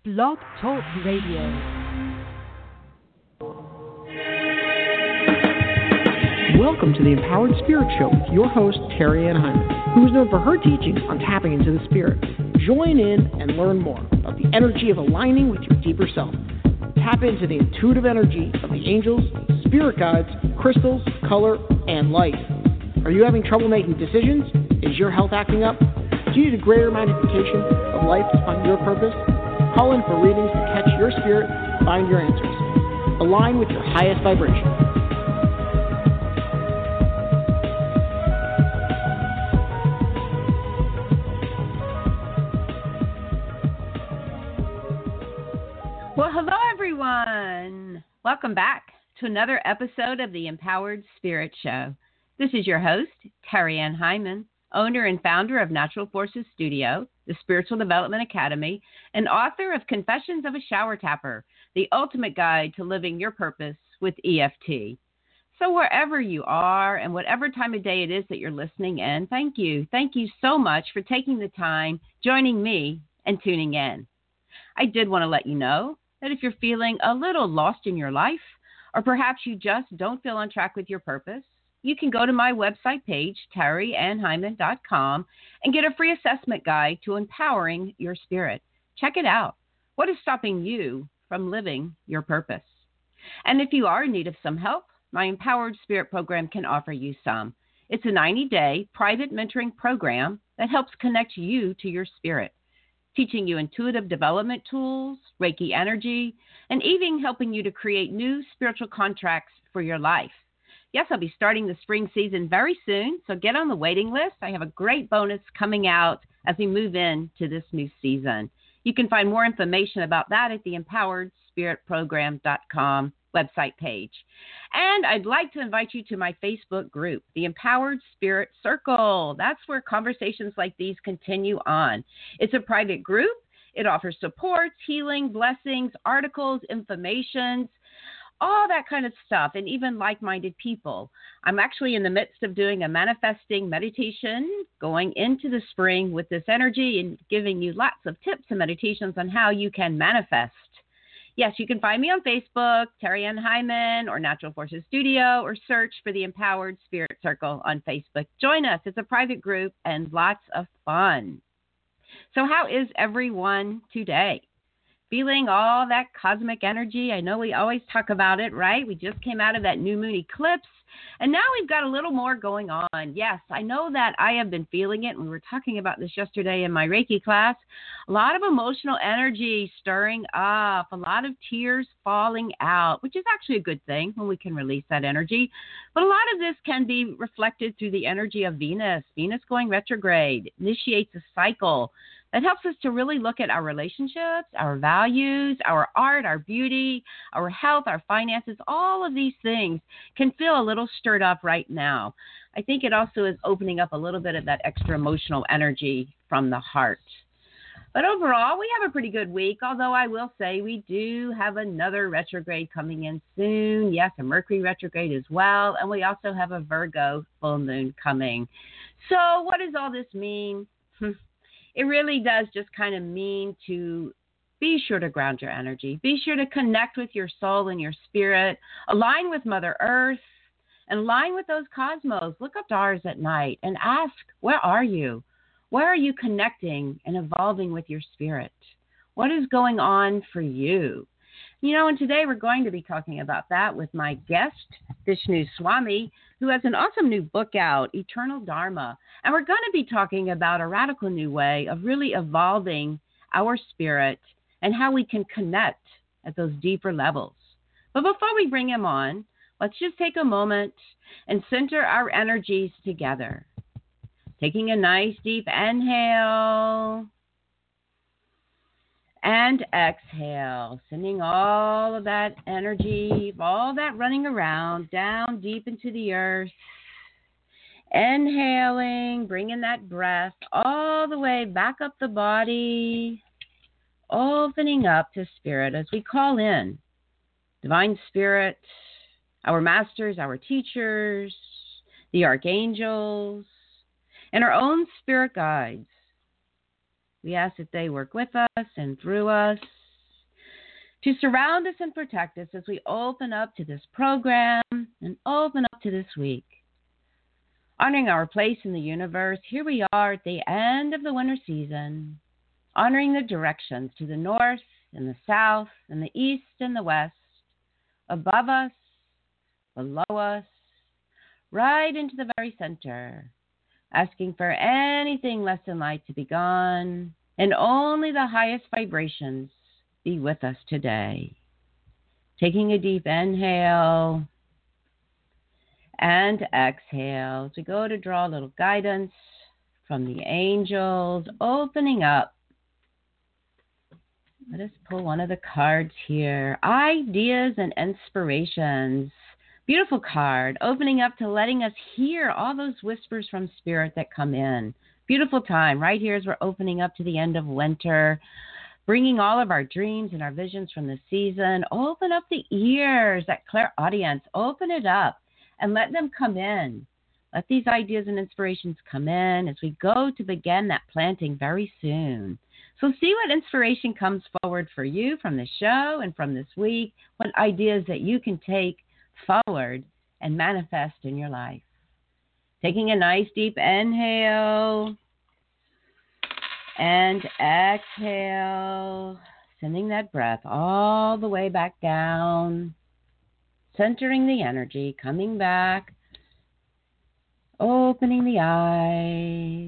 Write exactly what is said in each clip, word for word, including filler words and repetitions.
Blog Talk Radio. Welcome to the Empowered Spirit Show with your host, Terry Ann Hyman, who is known for her teachings on tapping into the spirit. Join in and learn more about the energy of aligning with your deeper self. Tap into the intuitive energy of the angels, spirit guides, crystals, color, and light. Are you having trouble making decisions? Is your health acting up? Do you need a greater magnification of life to find your purpose? Call in for readings to catch your spirit, find your answers. Align with your highest vibration. Well, hello, everyone. Welcome back to another episode of the Empowered Spirit Show. This is your host, Terry Ann Hyman, owner and founder of Natural Forces Studio, the Spiritual Development Academy, and author of Confessions of a Shower Tapper, the ultimate guide to living your purpose with E F T. So wherever you are and whatever time of day it is that you're listening in, thank you. Thank you so much for taking the time, joining me, and tuning in. I did want to let you know that if you're feeling a little lost in your life, or perhaps you just don't feel on track with your purpose, you can go to my website page, terry ann hyman dot com, and get a free assessment guide to empowering your spirit. Check it out. What is stopping you from living your purpose? And if you are in need of some help, my Empowered Spirit program can offer you some. It's a ninety-day private mentoring program that helps connect you to your spirit, teaching you intuitive development tools, Reiki energy, and even helping you to create new spiritual contracts for your life. Yes, I'll be starting the spring season very soon, so get on the waiting list. I have a great bonus coming out as we move into this new season. You can find more information about that at the empowered spirit program dot com website page. And I'd like to invite you to my Facebook group, the Empowered Spirit Circle. That's where conversations like these continue on. It's a private group. It offers supports, healing, blessings, articles, information, all that kind of stuff, and even like-minded people. I'm actually in the midst of doing a manifesting meditation going into the spring with this energy and giving you lots of tips and meditations on how you can manifest. Yes, you can find me on Facebook, Terry Ann Hyman, or Natural Forces Studio, or search for the Empowered Spirit Circle on Facebook. Join us. It's a private group and lots of fun. So how is everyone today? Feeling all that cosmic energy? I know we always talk about it, right? We just came out of that new moon eclipse, and now we've got a little more going on. Yes, I know that I have been feeling it. We were talking about this yesterday in my Reiki class. A lot of emotional energy stirring up, a lot of tears falling out, which is actually a good thing when we can release that energy. But a lot of this can be reflected through the energy of Venus. Venus going retrograde initiates a cycle that helps us to really look at our relationships, our values, our art, our beauty, our health, our finances. All of these things can feel a little stirred up right now. I think it also is opening up a little bit of that extra emotional energy from the heart. But overall, we have a pretty good week, although I will say we do have another retrograde coming in soon. Yes, a Mercury retrograde as well. And we also have a Virgo full moon coming. So what does all this mean? It really does just kind of mean to be sure to ground your energy. Be sure to connect with your soul and your spirit. Align with Mother Earth and align with those cosmos. Look up stars at night and ask, where are you? Where are you connecting and evolving with your spirit? What is going on for you? You know, and today we're going to be talking about that with my guest, Vishnu Swami, who has an awesome new book out, Eternal Dharma. And we're going to be talking about a radical new way of really evolving our spirit and how we can connect at those deeper levels. But before we bring him on, let's just take a moment and center our energies together. Taking a nice deep inhale and exhale, sending all of that energy, all that running around down deep into the earth. Inhaling, bringing that breath all the way back up the body, opening up to spirit as we call in divine spirit, our masters, our teachers, the archangels, and our own spirit guides. We ask that they work with us and through us to surround us and protect us as we open up to this program and open up to this week. Honoring our place in the universe, here we are at the end of the winter season, honoring the directions to the north and the south and the east and the west, above us, below us, right into the very center, asking for anything less than light to be gone, and only the highest vibrations be with us today. Taking a deep inhale and exhale to go to draw a little guidance from the angels, opening up. Let us pull one of the cards here. Ideas and inspirations. Beautiful card, opening up to letting us hear all those whispers from spirit that come in. Beautiful time right here as we're opening up to the end of winter, bringing all of our dreams and our visions from the season. Open up the ears, that clairaudience. Open it up and let them come in. Let these ideas and inspirations come in as we go to begin that planting very soon. So see what inspiration comes forward for you from the show and from this week, what ideas that you can take forward and manifest in your life. Taking a nice deep inhale and exhale, sending that breath all the way back down, centering the energy, coming back, opening the eyes.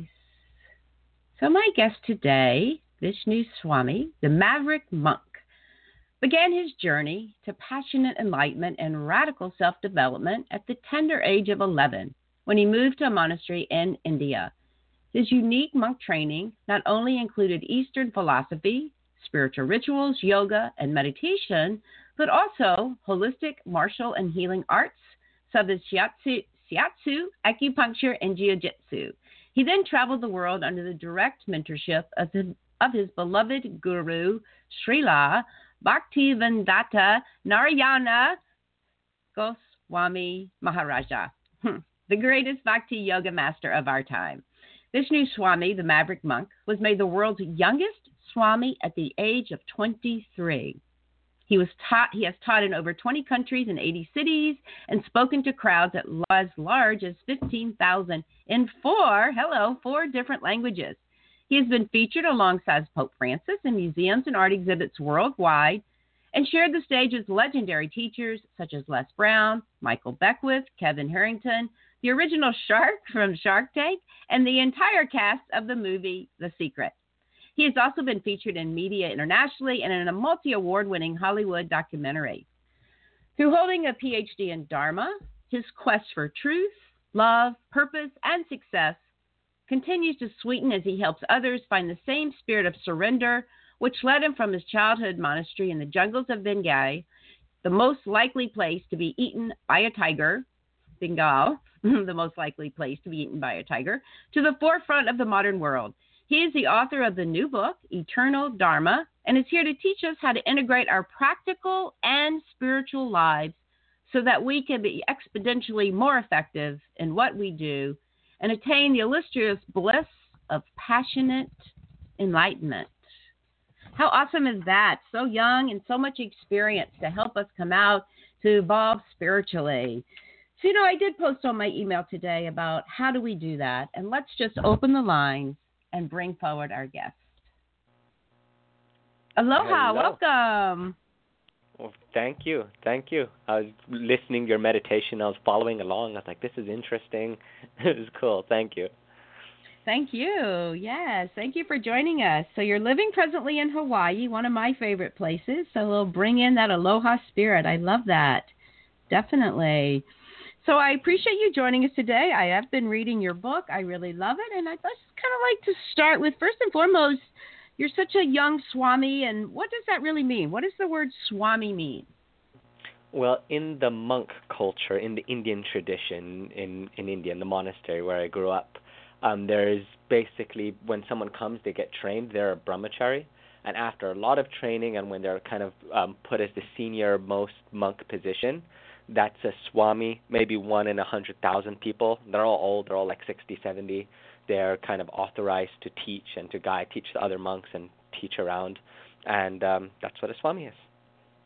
So my guest today, Vishnu Swami, the Maverick Monk, began his journey to passionate enlightenment and radical self-development at the tender age of eleven when he moved to a monastery in India. His unique monk training not only included Eastern philosophy, spiritual rituals, yoga, and meditation, but also holistic martial and healing arts, such as shiatsu, shiatsu, acupuncture, and jiu-jitsu. He then traveled the world under the direct mentorship of his, of his beloved guru, Srila Bhaktivedanta Narayana Goswami Maharaja, the greatest bhakti yoga master of our time. Vishnu Swami, the Maverick Monk, was made the world's youngest Swami at the age of twenty-three. He was taught. He has taught in over twenty countries and eighty cities and spoken to crowds at as large as fifteen thousand in four, hello, four different languages. He has been featured alongside Pope Francis in museums and art exhibits worldwide and shared the stage with legendary teachers such as Les Brown, Michael Beckwith, Kevin Harrington, the original Shark from Shark Tank, and the entire cast of the movie The Secret. He has also been featured in media internationally and in a multi-award-winning Hollywood documentary. Through holding a P H D in Dharma, his quest for truth, love, purpose, and success continues to sweeten as he helps others find the same spirit of surrender, which led him from his childhood monastery in the jungles of Bengal, the most likely place to be eaten by a tiger, Bengal, the most likely place to be eaten by a tiger, to the forefront of the modern world. He is the author of the new book, Eternal Dharma, and is here to teach us how to integrate our practical and spiritual lives so that we can be exponentially more effective in what we do and attain the illustrious bliss of passionate enlightenment. How awesome is that? So young and so much experience to help us come out to evolve spiritually. So, you know, I did post on my email today about how do we do that? And let's just open the lines and bring forward our guest. Aloha, Hello. welcome. Well, thank you. Thank you. I was listening to your meditation. I was following along. I was like, this is interesting. It was cool. Thank you. Thank you. Yes, thank you for joining us. So you're living presently in Hawaii, one of my favorite places. So we'll bring in that aloha spirit. I love that. Definitely. So I appreciate you joining us today. I have been reading your book. I really love it. And I'd just kind of like to start with, first and foremost, you're such a young Swami. And what does that really mean? What does the word Swami mean? Well, in the monk culture, in the Indian tradition, in, in India, in the monastery where I grew up, um, there's basically, when someone comes, they get trained, they're a brahmachari. And after a lot of training and when they're kind of um, put as the senior most monk position, that's a Swami, maybe one in a hundred thousand people. They're all old, they're all like sixty, seventy. They're kind of authorized to teach and to guide, teach the other monks and teach around. And um, that's what a Swami is.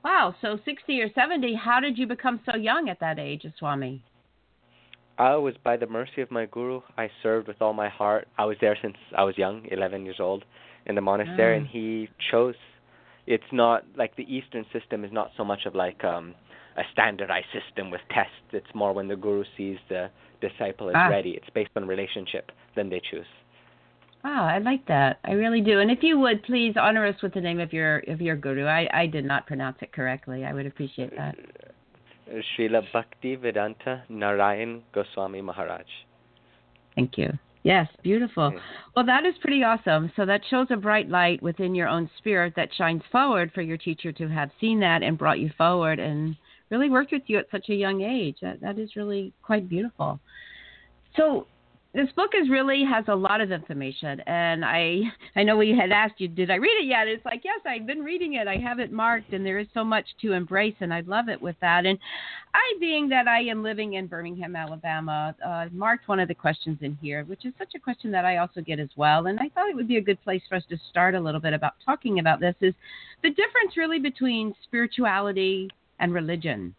Wow, so sixty or seventy, how did you become so young at that age, Swami? I was by the mercy of my guru. I served with all my heart. I was there since I was young, eleven years old, in the monastery, Ah. and he chose. It's not like the Eastern system is not so much of like um, a standardized system with tests. It's more when the guru sees the disciple is Ah. ready. It's based on relationship. Then they choose. Ah, I like that. I really do. And if you would, please honor us with the name of your of your guru. I, I did not pronounce it correctly. I would appreciate that. Srila Bhaktivedanta Narayan Goswami Maharaj. Thank you. Yes, beautiful. Well, that is pretty awesome. So that shows a bright light within your own spirit that shines forward for your teacher to have seen that and brought you forward and really worked with you at such a young age. That that is really quite beautiful. So this book is really has a lot of information, and I I know we had asked you, did I read it yet? It's like, yes, I've been reading it. I have it marked, and there is so much to embrace, and I love it with that. And I, being that I am living in Birmingham, Alabama, uh, marked one of the questions in here, which is such a question that I also get as well, and I thought it would be a good place for us to start a little bit about talking about this, is the difference really between spirituality and religion.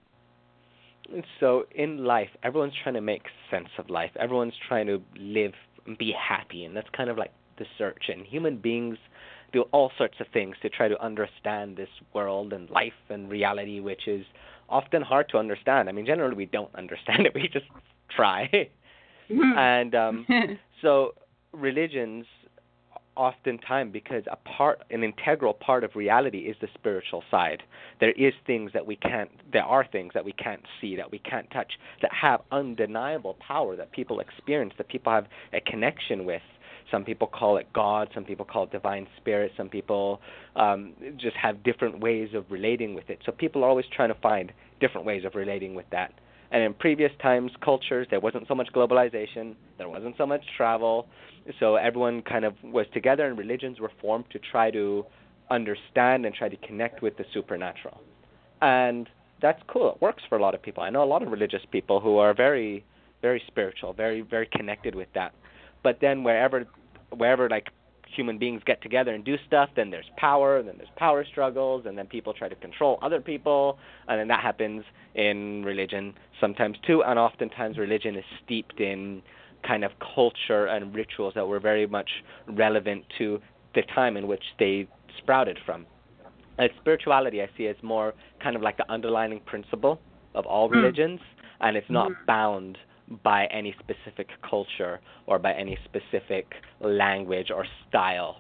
So in life, everyone's trying to make sense of life. Everyone's trying to live and be happy, and that's kind of like the search. And human beings do all sorts of things to try to understand this world and life and reality, which is often hard to understand. I mean, generally we don't understand it. We just try. and um, so religions oftentimes, because a part, an integral part of reality is the spiritual side. There is things that we can't, there are things that we can't see, that we can't touch, that have undeniable power that people experience, that people have a connection with. Some people call it God, some people call it divine spirit, some people um, just have different ways of relating with it. So people are always trying to find different ways of relating with that. And in previous times, cultures, there wasn't so much globalization, there wasn't so much travel, so everyone kind of was together, and religions were formed to try to understand and try to connect with the supernatural. And that's cool. It works for a lot of people. I know a lot of religious people who are very, very spiritual, very, very connected with that. But then wherever, wherever like human beings get together and do stuff, then there's power, and then there's power struggles, and then people try to control other people, and then that happens in religion sometimes too, and oftentimes religion is steeped in kind of culture and rituals that were very much relevant to the time in which they sprouted from. And spirituality I see as more kind of like the underlying principle of all religions, and it's not bound by any specific culture or by any specific language or style.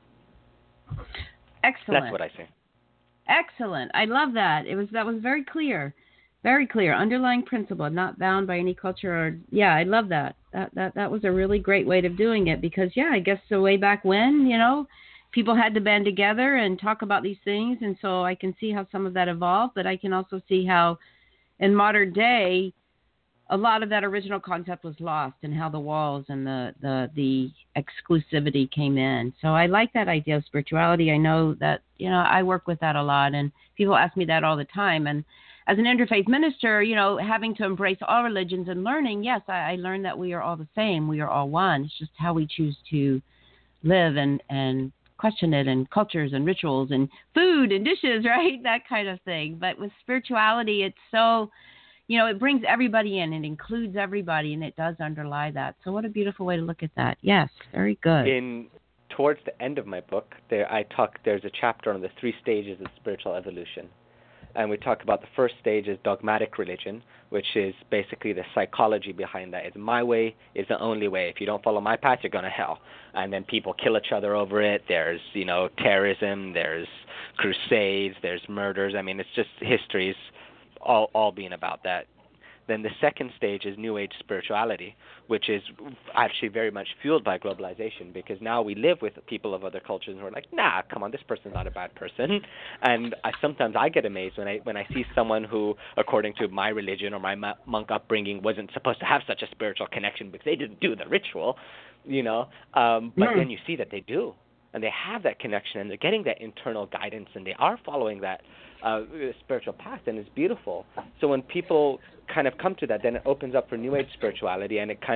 Excellent. That's what I say. Excellent. I love that. It was that was very clear. Very clear. Underlying principle, not bound by any culture or yeah, I love that. That that that was a really great way of doing it because yeah, I guess the way back when, you know, people had to band together and talk about these things, and so I can see how some of that evolved, but I can also see how in modern day a lot of that original concept was lost and how the walls and the, the, the exclusivity came in. So I like that idea of spirituality. I know that, you know, I work with that a lot, and people ask me that all the time. And as an interfaith minister, you know, having to embrace all religions and learning, yes, I, I learned that we are all the same. We are all one. It's just how we choose to live and, and question it, and cultures and rituals and food and dishes, right? That kind of thing. But with spirituality, it's so... you know, it brings everybody in. It includes everybody, and it does underlie that. So what a beautiful way to look at that. Yes, very good. In towards the end of my book, there I talk. There's a chapter on the three stages of spiritual evolution, and we talk about the first stage is dogmatic religion, which is basically the psychology behind that. It's my way is the only way. If you don't follow my path, you're going to hell. And then people kill each other over it. There's, you know, terrorism. There's crusades. There's murders. I mean, it's just history's all all being about that. Then the second stage is New Age spirituality, which is actually very much fueled by globalization, because now we live with people of other cultures and we're like, nah, come on, this person's not a bad person. And I, sometimes I get amazed when I when I see someone who, according to my religion or my monk upbringing, wasn't supposed to have such a spiritual connection because they didn't do the ritual, you know. Um, but Mm. then you see that they do, and they have that connection, and they're getting that internal guidance, and they are following that uh, spiritual path, and it's beautiful. So when people kind of come to that, then it opens up for New Age spirituality, and it kind of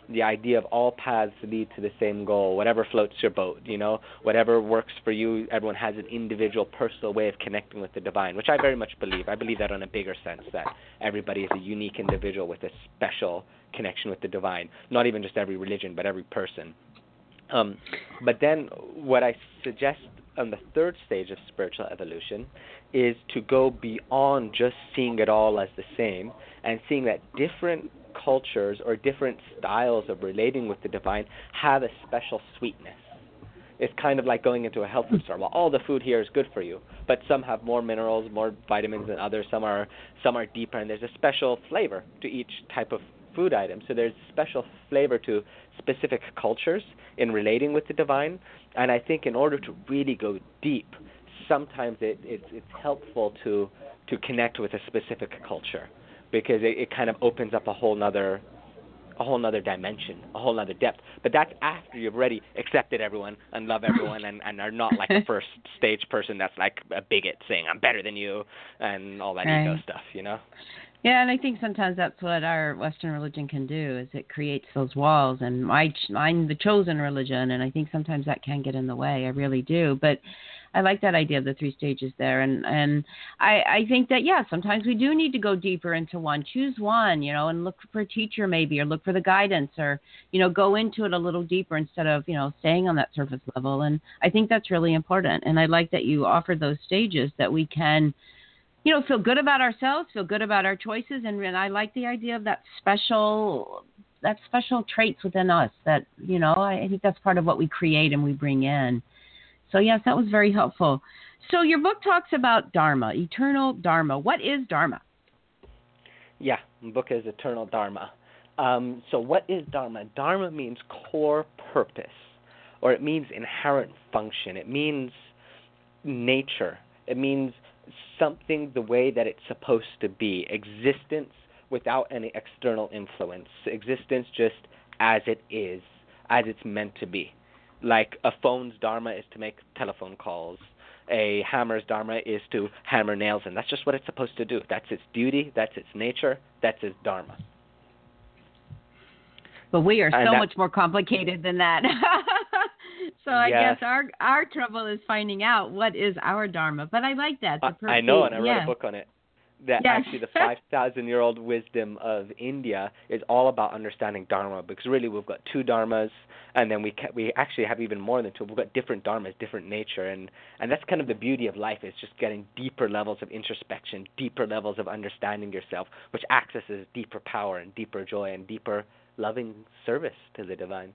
the idea of all paths lead to the same goal, whatever floats your boat, you know, whatever works for you, everyone has an individual, personal way of connecting with the divine, which I very much believe. I believe that on a bigger sense, that everybody is a unique individual with a special connection with the divine, not even just every religion, but every person. Um, but then what I suggest on the third stage of spiritual evolution is to go beyond just seeing it all as the same and seeing that different cultures or different styles of relating with the divine have a special sweetness. It's kind of like going into a health food store. Well, all the food here is good for you, but some have more minerals, more vitamins than others. Some are some are deeper, and there's a special flavor to each type of food item. So there's special flavor to specific cultures in relating with the divine. And I think in order to really go deep, sometimes it, it's it's helpful to to connect with a specific culture, because it, it kind of opens up a whole nother a whole nother dimension, a whole nother depth. But that's after you've already accepted everyone and love everyone and, and are not like the first stage person that's like a bigot saying I'm better than you and all that right. ego stuff, you know? Yeah, and I think sometimes that's what our Western religion can do, is it creates those walls. And I, I'm the chosen religion, and I think sometimes that can get in the way. I really do. But I like that idea of the three stages there. And, and I, I think that, yeah, sometimes we do need to go deeper into one. Choose one, you know, and look for a teacher maybe, or look for the guidance, or, you know, go into it a little deeper instead of, you know, staying on that surface level. And I think that's really important. And I like that you offered those stages that we can, you know, feel good about ourselves, feel good about our choices. And, and I like the idea of that special, that special traits within us that, you know, I, I think that's part of what we create and we bring in. So, yes, that was very helpful. So your book talks about Dharma, eternal Dharma. What is Dharma? Yeah, the book is Eternal Dharma. Um, so what is Dharma? Dharma means core purpose, or it means inherent function. It means nature. It means something the way that it's supposed to be, existence without any external influence, existence just as it is, as it's meant to be. Like a phone's dharma is to make telephone calls. A hammer's dharma is to hammer nails in. That's just what it's supposed to do. That's its duty. That's its nature. That's its dharma. But we are and so that, much more complicated than that. So I yes. guess our our trouble is finding out what is our dharma. But I like that. The I, I know, and I read yeah. a book on it. That yes. actually the five thousand year old wisdom of India is all about understanding dharma, because really we've got two dharmas, and then we ca- we actually have even more than two. We've got different dharmas, different nature, and, and that's kind of the beauty of life, is just getting deeper levels of introspection, deeper levels of understanding yourself, which accesses deeper power and deeper joy and deeper loving service to the divine.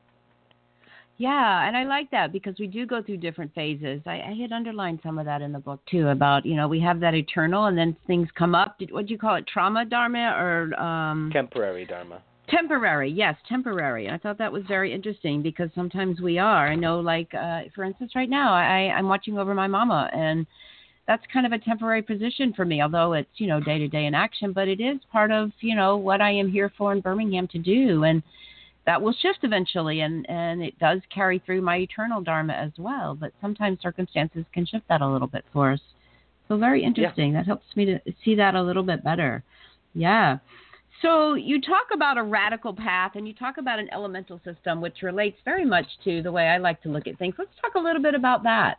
Yeah, and I like that, because we do go through different phases. I, I had underlined some of that in the book, too, about, you know, we have that eternal, and then things come up. Did, what do you call it, trauma dharma or? Um, temporary dharma. Temporary, yes, temporary. I thought that was very interesting, because sometimes we are. I know, like, uh, for instance, right now, I, I'm watching over my mama, and that's kind of a temporary position for me, although it's, you know, day-to-day in action, but it is part of, you know, what I am here for in Birmingham to do, and that will shift eventually, and, and it does carry through my eternal dharma as well. But sometimes circumstances can shift that a little bit for us. So very interesting. Yeah. That helps me to see that a little bit better. Yeah. So you talk about a radical path, and you talk about an elemental system, which relates very much to the way I like to look at things. Let's talk a little bit about that.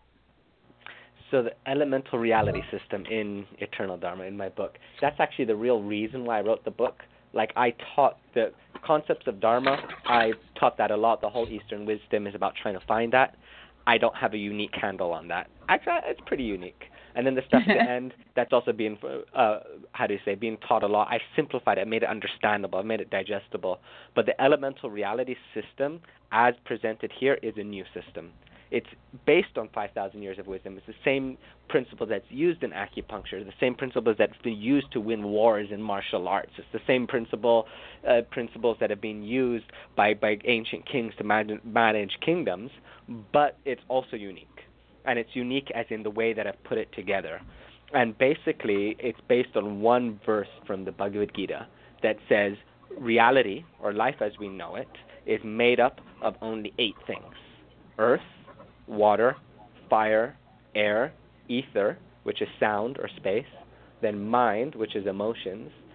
So the elemental reality system in Eternal Dharma, in my book, that's actually the real reason why I wrote the book. Like, I taught the concepts of Dharma, I taught that a lot. The whole Eastern wisdom is about trying to find that. I don't have a unique handle on that. Actually, it's pretty unique. And then the stuff at the end, that's also being, uh, how do you say, being taught a lot. I simplified it, I made it understandable, I made it digestible. But the elemental reality system, as presented here, is a new system. It's based on five thousand years of wisdom. It's the same principle that's used in acupuncture, the same principles that's been used to win wars in martial arts. It's the same principle, uh, principles that have been used by, by ancient kings to man- manage kingdoms, but it's also unique. And it's unique as in the way that I've put it together. And basically, it's based on one verse from the Bhagavad Gita that says, reality, or life as we know it, is made up of only eight things: earth, water, fire, air, ether, which is sound or space, then mind, which is emotions,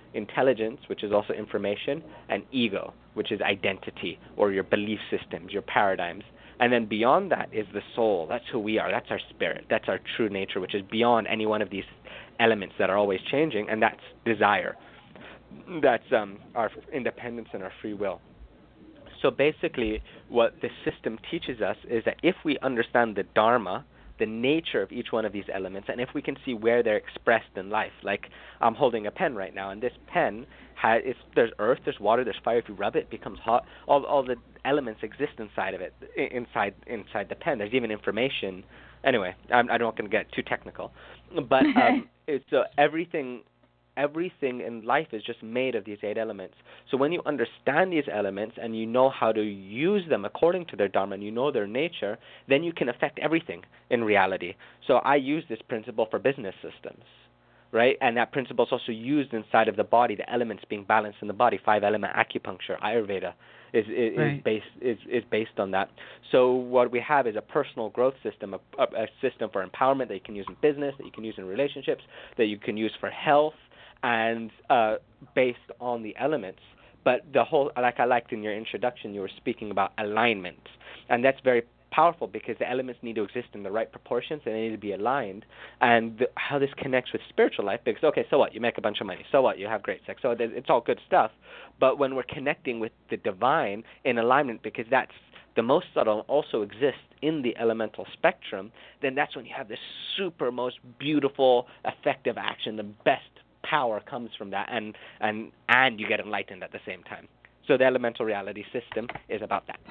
intelligence, which is also information, and ego, which is identity or your belief systems, your paradigms. And then beyond that is the soul. That's who we are. That's our spirit. That's our true nature, which is beyond any one of these elements that are always changing, and that's desire. That's um, our independence and our free will. So basically what the system teaches us is that if we understand the Dharma, the nature of each one of these elements, and if we can see where they're expressed in life, like I'm holding a pen right now, and this pen has, it's, there's earth, there's water, there's fire. If you rub it, it becomes hot. All, all the elements exist inside of it, inside inside the pen. There's even information. Anyway, I'm, I'm not going to get too technical, but um, it's, so everything. Everything in life is just made of these eight elements. So when you understand these elements and you know how to use them according to their Dharma and you know their nature, then you can affect everything in reality. So I use this principle for business systems, right? And that principle is also used inside of the body, the elements being balanced in the body, five-element acupuncture, Ayurveda is, is, right. is, based, is, is based on that. So what we have is a personal growth system, a, a system for empowerment that you can use in business, that you can use in relationships, that you can use for health, and uh, based on the elements. But the whole, like I liked in your introduction, you were speaking about alignment. And that's very powerful because the elements need to exist in the right proportions and they need to be aligned. And the, how this connects with spiritual life, because, okay, so what? You make a bunch of money. So what? You have great sex. So it's all good stuff. But when we're connecting with the divine in alignment, because that's the most subtle also exists in the elemental spectrum, then that's when you have this super, most beautiful, effective action, the best power comes from that, and, and and you get enlightened at the same time. So the elemental reality system is about that.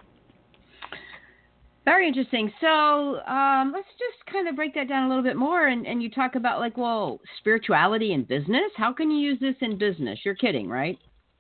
Very interesting. So um, let's just kind of break that down a little bit more, and, and you talk about, like, well, spirituality in business. How can you use this in business? You're kidding, right?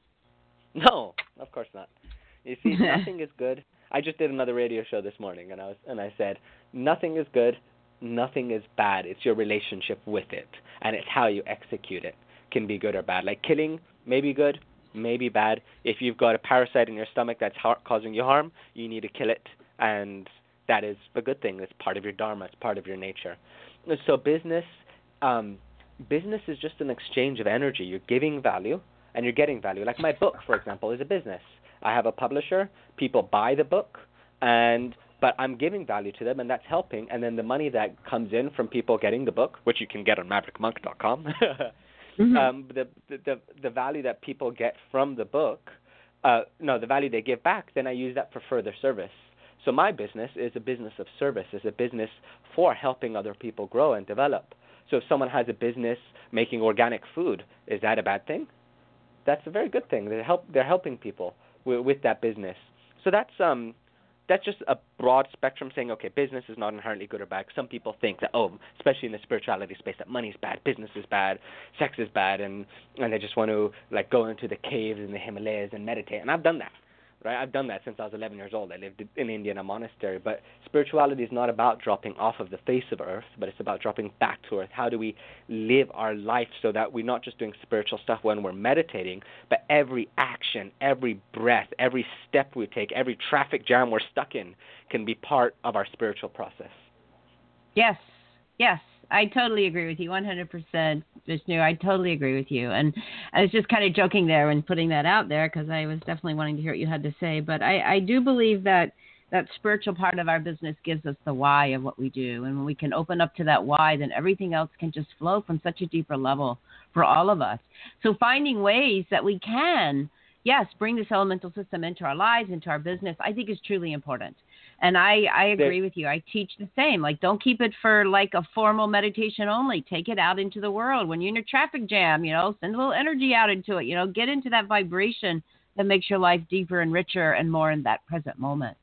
No, of course not. You see, nothing is good. I just did another radio show this morning, and I was and I said, nothing is good, nothing is bad. It's your relationship with it, and it's how you execute it can be good or bad. Like killing may be good, may be bad. If you've got a parasite in your stomach that's ha- causing you harm, you need to kill it, and that is a good thing. It's part of your dharma. It's part of your nature. So business, um, business is just an exchange of energy. You're giving value, and you're getting value. Like my book, for example, is a business. I have a publisher. People buy the book, and but I'm giving value to them, and that's helping. And then the money that comes in from people getting the book, which you can get on maverick monk dot com, mm-hmm. um, the, the the value that people get from the book, uh, no, the value they give back, then I use that for further service. So my business is a business of service, is a business for helping other people grow and develop. So if someone has a business making organic food, is that a bad thing? That's a very good thing. They help. They're helping people with, with that business. So that's um. That's just a broad spectrum saying, okay, business is not inherently good or bad. Some people think that, oh, especially in the spirituality space, that money's bad, business is bad, sex is bad, and, and they just want to like go into the caves in the Himalayas and meditate. And I've done that, right? I've done that since I was eleven years old. I lived in India in a monastery. But spirituality is not about dropping off of the face of Earth, but it's about dropping back to Earth. How do we live our life so that we're not just doing spiritual stuff when we're meditating, but every action, every breath, every step we take, every traffic jam we're stuck in can be part of our spiritual process. Yes, yes. I totally agree with you, one hundred percent, Vishnu. I totally agree with you. And I was just kind of joking there and putting that out there because I was definitely wanting to hear what you had to say. But I, I do believe that that spiritual part of our business gives us the why of what we do. And when we can open up to that why, then everything else can just flow from such a deeper level for all of us. So finding ways that we can, yes, bring this elemental system into our lives, into our business, I think is truly important. And I, I agree with you. I teach the same. Like, don't keep it for like a formal meditation only. Take it out into the world. When you're in a traffic jam, you know, send a little energy out into it. You know, get into that vibration that makes your life deeper and richer and more in that present moment.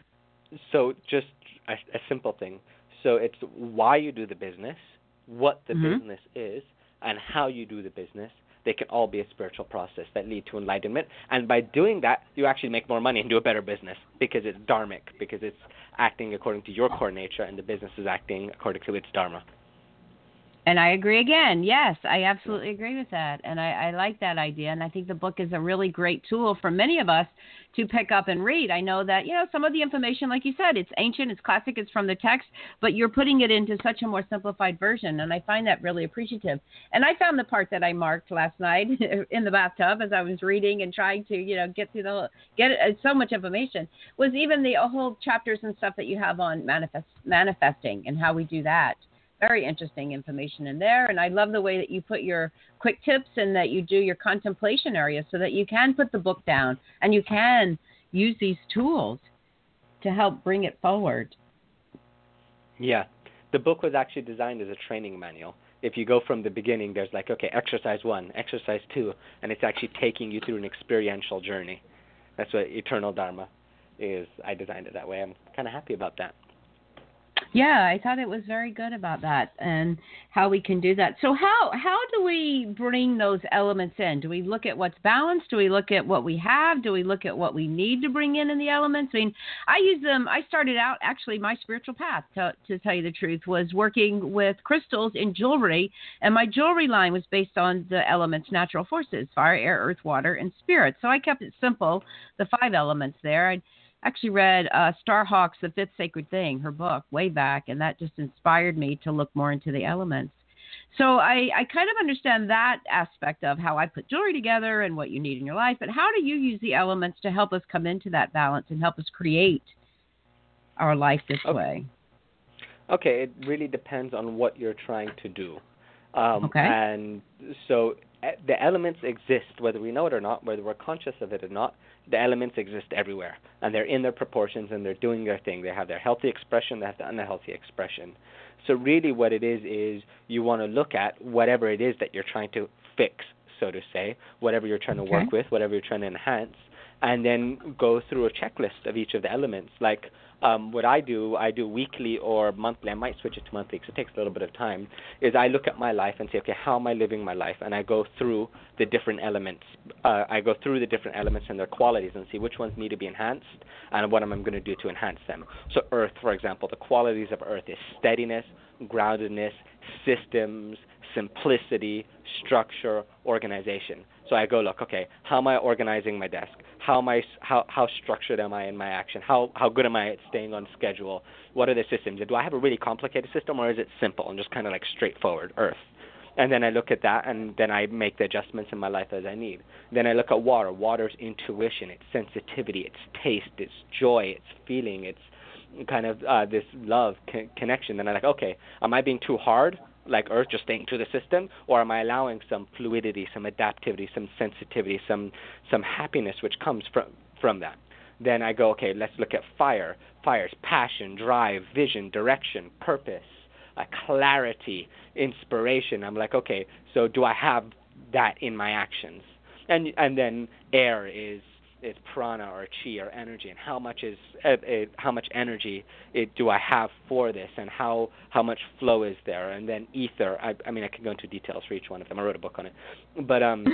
So just a, a simple thing. So it's why you do the business, what the mm-hmm. business is, and how you do the business. They can all be a spiritual process that lead to enlightenment. And by doing that, you actually make more money and do a better business because it's dharmic, because it's acting according to your core nature and the business is acting according to its dharma. And I agree again. Yes, I absolutely agree with that. And I, I like that idea. And I think the book is a really great tool for many of us to pick up and read. I know that, you know, some of the information, like you said, it's ancient, it's classic, it's from the text, but you're putting it into such a more simplified version. And I find that really appreciative. And I found the part that I marked last night in the bathtub as I was reading and trying to, you know, get through the whole, get it, so much information, was even the whole chapters and stuff that you have on manifest, manifesting and how we do that. Very interesting information in there. And I love the way that you put your quick tips and that you do your contemplation area so that you can put the book down and you can use these tools to help bring it forward. Yeah. The book was actually designed as a training manual. If you go from the beginning, there's like, okay, exercise one, exercise two, and it's actually taking you through an experiential journey. That's what Eternal Dharma is. I designed it that way. I'm kind of happy about that. Yeah, I thought it was very good about that and how we can do that. So how how do we bring those elements in? Do we look at what's balanced? Do we look at what we have? Do we look at what we need to bring in in the elements? I mean, I use them. I started out, actually, my spiritual path, to, to tell you the truth, was working with crystals in jewelry. And my jewelry line was based on the elements, natural forces, fire, air, earth, water, and spirit. So I kept it simple, the five elements there. I actually read uh, Starhawk's The Fifth Sacred Thing, her book, way back, and that just inspired me to look more into the elements. So I, I kind of understand that aspect of how I put jewelry together and what you need in your life, but how do you use the elements to help us come into that balance and help us create our life this okay. way? Okay, it really depends on what you're trying to do. Um, okay. And so the elements exist, whether we know it or not, whether we're conscious of it or not. The elements exist everywhere, and they're in their proportions, and they're doing their thing. They have their healthy expression, they have the unhealthy expression. So really what it is is you want to look at whatever it is that you're trying to fix, so to say, whatever you're trying to okay. work with, whatever you're trying to enhance, and then go through a checklist of each of the elements. Like um, what I do, I do weekly or monthly. I might switch it to monthly because it takes a little bit of time, is I look at my life and say, okay, how am I living my life? And I go through the different elements. Uh, I go through the different elements and their qualities and see which ones need to be enhanced and what am I going to do to enhance them. So earth, for example, the qualities of earth is steadiness, groundedness, systems, simplicity, structure, organization. So I go, look, okay, how am I organizing my desk? How am I? How how structured am I in my action? How how good am I at staying on schedule? What are the systems? Do I have a really complicated system, or is it simple and just kind of like straightforward earth? And then I look at that, and then I make the adjustments in my life as I need. Then I look at water. Water's intuition, its sensitivity, its taste, its joy, its feeling, its kind of uh, this love con- connection. Then I'm like, okay, am I being too hard, like earth, just staying to the system, or am I allowing some fluidity, some adaptivity, some sensitivity, some some happiness which comes from from that? Then I go, okay, let's look at fire. Fire's passion, drive, vision, direction, purpose, uh, clarity, inspiration. I'm like, okay, so do I have that in my actions? And and then air is is prana or chi or energy, and how much is uh, uh, how much energy it, do I have for this, and how how much flow is there? And then ether. I, I mean, I can go into details for each one of them. I wrote a book on it, but um,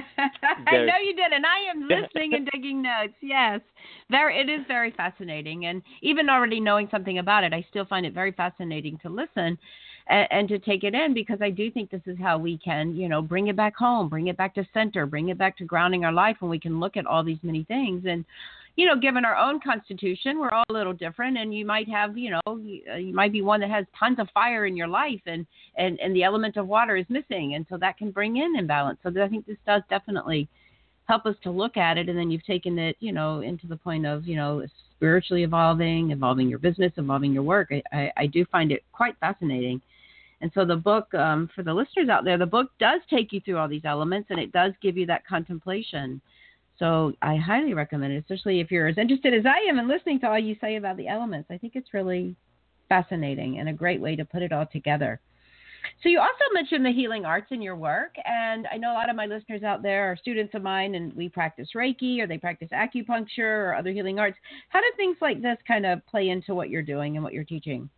I know you did, and I am listening and taking notes. Yes, very. It is very fascinating, and even already knowing something about it, I still find it very fascinating to listen and, and to take it in, because I do think this is how we can, you know, bring it back home, bring it back to center, bring it back to grounding our life, when we can look at all these many things. And, you know, given our own constitution, we're all a little different, and you might have, you know, you might be one that has tons of fire in your life, and, and, and the element of water is missing, and so that can bring in imbalance. So I think this does definitely help us to look at it, and then you've taken it, you know, into the point of, you know, spiritually evolving, evolving your business, evolving your work. I, I, I do find it quite fascinating. And so the book, um, for the listeners out there, the book does take you through all these elements, and it does give you that contemplation. So I highly recommend it, especially if you're as interested as I am in listening to all you say about the elements. I think it's really fascinating and a great way to put it all together. So you also mentioned the healing arts in your work, and I know a lot of my listeners out there are students of mine, and we practice Reiki, or they practice acupuncture or other healing arts. How do things like this kind of play into what you're doing and what you're teaching?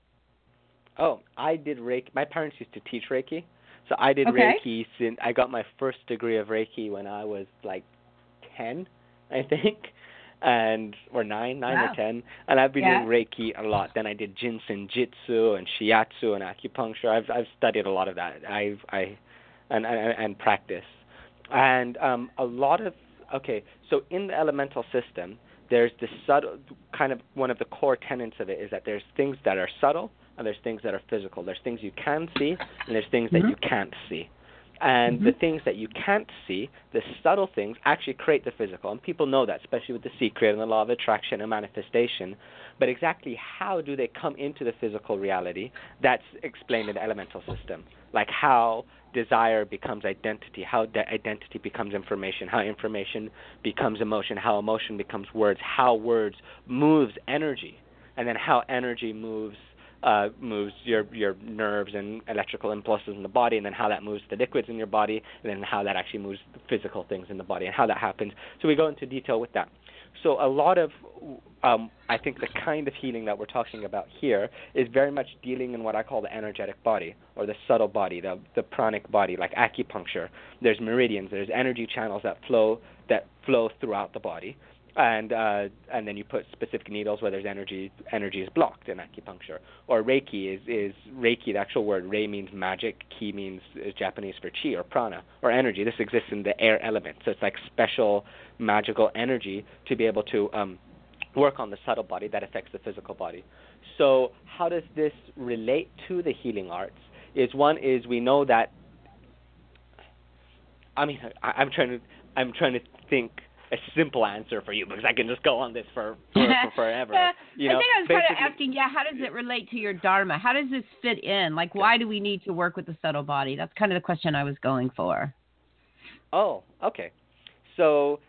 Oh, I did Reiki. My parents used to teach Reiki, so I did okay. Reiki since I got my first degree of Reiki when I was like ten, I think. and or nine, nine wow. or ten, and I've been yeah. doing Reiki a lot. Then I did Jinsen Jitsu and Shiatsu and acupuncture. I've I've studied a lot of that. I've I and and, and practice, and um, a lot of okay. So in the elemental system, there's this subtle kind of one of the core tenets of it is that there's things that are subtle and there's things that are physical. There's things you can see and there's things mm-hmm. that you can't see. And mm-hmm. the things that you can't see, the subtle things, actually create the physical. And people know that, especially with The Secret and the law of attraction and manifestation. But exactly how do they come into the physical reality? That's explained in the elemental system. Like how desire becomes identity, how de- identity becomes information, how information becomes emotion, how emotion becomes words, how words moves energy, and then how energy moves Uh, moves your your nerves and electrical impulses in the body, and then how that moves the liquids in your body, and then how that actually moves the physical things in the body, and how that happens. So we go into detail with that. So a lot of, um, I think the kind of healing that we're talking about here is very much dealing in what I call the energetic body, or the subtle body, the the pranic body, like acupuncture. There's meridians, there's energy channels that flow that flow throughout the body. And uh, and then you put specific needles where there's energy energy is blocked in acupuncture. Or Reiki is, is Reiki, the actual word Rei means magic, Ki means is Japanese for chi or prana or energy. This exists in the air element, so it's like special magical energy to be able to um, work on the subtle body that affects the physical body. So how does this relate to the healing arts? Is one is we know that. I mean, I, I'm trying to I'm trying to think. A simple answer for you because I can just go on this for, for, for forever. yeah, you know, I think I was kind of asking, yeah, how does it relate to your Dharma? How does this fit in? Like, why do we need to work with the subtle body? That's kind of the question I was going for. Oh, okay. So,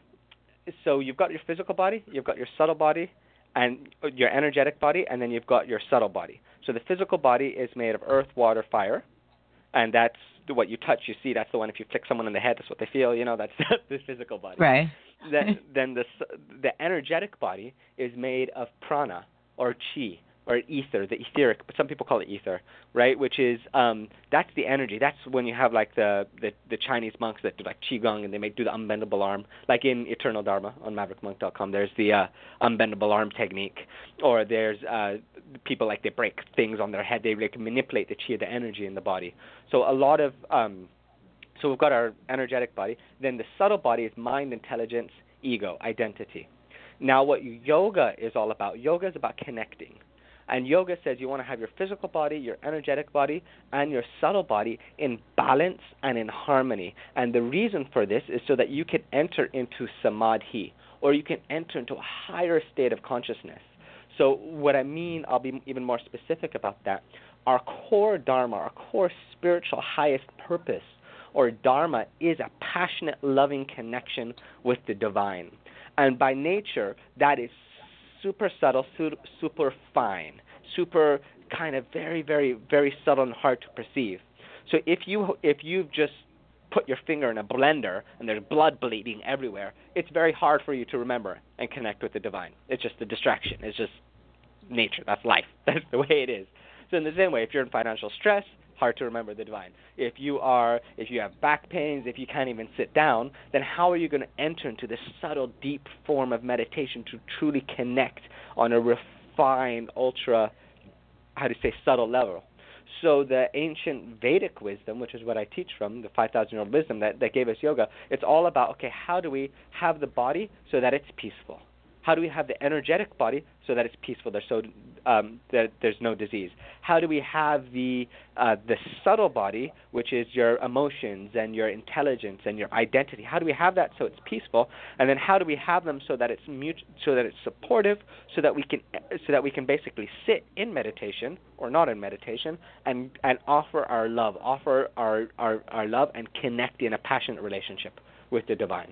so you've got your physical body, you've got your subtle body, and your energetic body, and then you've got your subtle body. So the physical body is made of earth, water, fire, and that's what you touch, you see. That's the one. If you flick someone in the head, that's what they feel. You know, that's the physical body. Right. then, then the the energetic body is made of prana or chi or ether, the etheric. But some people call it ether, right? Which is um, that's the energy. That's when you have like the, the, the Chinese monks that do like qigong and they make do the unbendable arm, like in Eternal Dharma on maverick monk dot com. There's the uh, unbendable arm technique, or there's uh, people like they break things on their head. They like manipulate the chi, the energy in the body. So a lot of um, so we've got our energetic body. Then the subtle body is mind, intelligence, ego, identity. Now what yoga is all about, yoga is about connecting. And yoga says you want to have your physical body, your energetic body, and your subtle body in balance and in harmony. And the reason for this is so that you can enter into samadhi, or you can enter into a higher state of consciousness. So what I mean, I'll be even more specific about that. Our core dharma, our core spiritual highest purpose, or dharma, is a passionate, loving connection with the divine. And by nature, that is super subtle, super fine, super kind of very, very, very subtle and hard to perceive. So if you if you've just put your finger in a blender and there's blood bleeding everywhere, it's very hard for you to remember and connect with the divine. It's just a distraction. It's just nature. That's life. That's the way it is. So in the same way, if you're in financial stress, hard to remember the divine. If you are, if you have back pains, if you can't even sit down, then how are you going to enter into this subtle, deep form of meditation to truly connect on a refined, ultra, how do you say, subtle level? So the ancient Vedic wisdom, which is what I teach from, the five thousand year old wisdom that, that gave us yoga, it's all about, okay, how do we have the body so that it's peaceful? How do we have the energetic body so that it's peaceful, there's so um, that there's no disease? How do we have the uh, the subtle body, which is your emotions and your intelligence and your identity? How do we have that so it's peaceful? And then how do we have them so that it's mutual, so that it's supportive, so that we can so that we can basically sit in meditation or not in meditation and and offer our love, offer our our, our love and connect in a passionate relationship with the divine.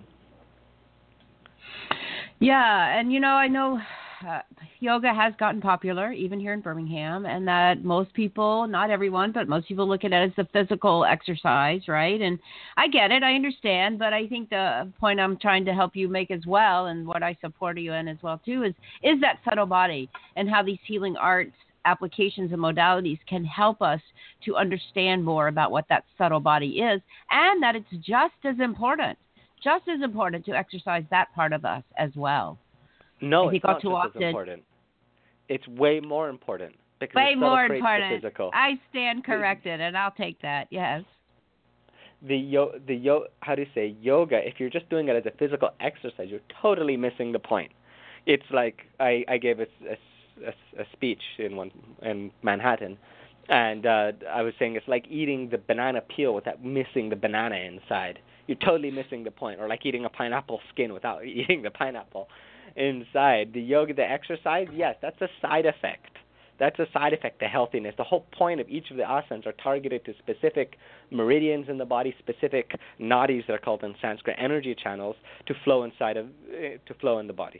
Yeah, and you know, I know uh, yoga has gotten popular, even here in Birmingham, and that most people, not everyone, but most people look at it as a physical exercise, right? And I get it, I understand, but I think the point I'm trying to help you make as well, and what I support you in as well too, is is that subtle body and how these healing arts applications and modalities can help us to understand more about what that subtle body is, and that it's just as important. Just as important to exercise that part of us as well. No, I think it's all not too just often. as important. It's way more important because Way the subtle more creates important. the physical. I stand corrected, and I'll take that. Yes. The yo, the yo, how do you say yoga? If you're just doing it as a physical exercise, you're totally missing the point. It's like I, I gave a, a, a, a speech in one in Manhattan, and uh, I was saying it's like eating the banana peel without missing the banana inside. You're totally missing the point. Or like eating a pineapple skin without eating the pineapple inside. The yoga, the exercise, yes, that's a side effect. That's a side effect to healthiness. The whole point of each of the asanas are targeted to specific meridians in the body, specific nadis that are called in Sanskrit energy channels to flow inside of uh, to flow in the body.